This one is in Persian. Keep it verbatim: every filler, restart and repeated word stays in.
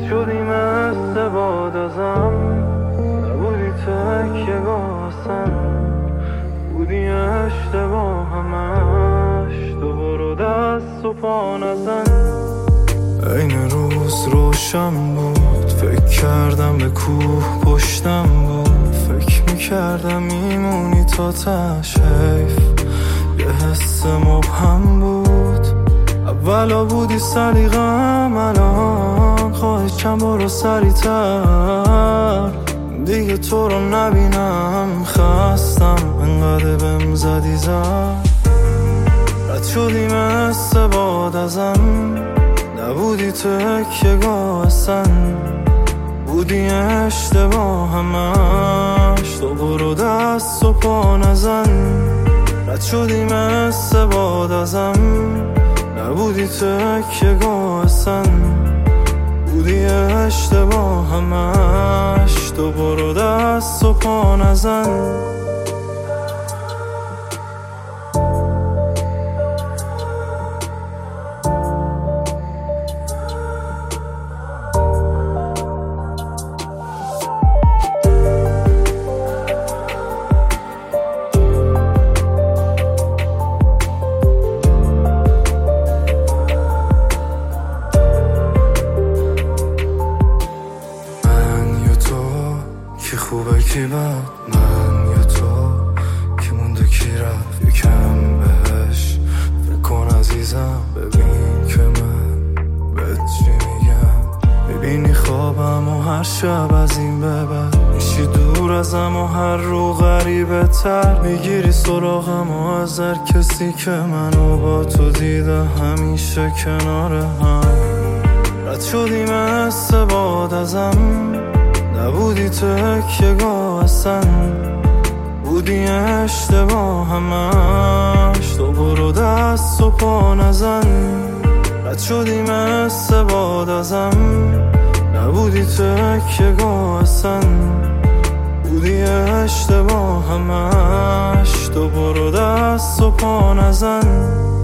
شدی مثل باد ازم، نبودی تکیه گاهستم، بودی اشتباه همش، دوباره دست و پا نزن. این روز روشن بود، فکر کردم به کوه پشتم بود، فکر میکردم میمونی تا تش، حیف یه حس مبهم بود. اولا بودی سلیقم، الان خواهش چند بارو سریع‌تر، دیگه تو رو نبینم خستم، انقدر بهم زدی زد. رد شدی مثل باد ازم، نبودی تکیه گاه اصلا، بودی اشتباه همش، تو برو دست و پا نزن. رد شدی مثل باد ازم، نبودی تکیه گاه اصلا، بودی اشتباه همش، تو برو دست و پا نزن. کی خوبه کی بد، من یا تو، کی مونده کی رفت، یکم بهش فکر کن عزیزم، ببین که من بهت چی میگم. ببینی خوابم و هر شب از این به بعد میشی دور ازم و هر رو غریبه تر، میگیری سراغم و از هر کسی که منو با تو دیده همیشه کنار هم. رد شدی مثل باد ازم، نبودی تکیه گاه اصلا، بودی اشتباه همش، تو برو دست و پا نزن. رد شدی مثل باد ازم، نبودی تکیه گاه اصلا، بودی اشتباه همش، تو برو دست و پا نزن.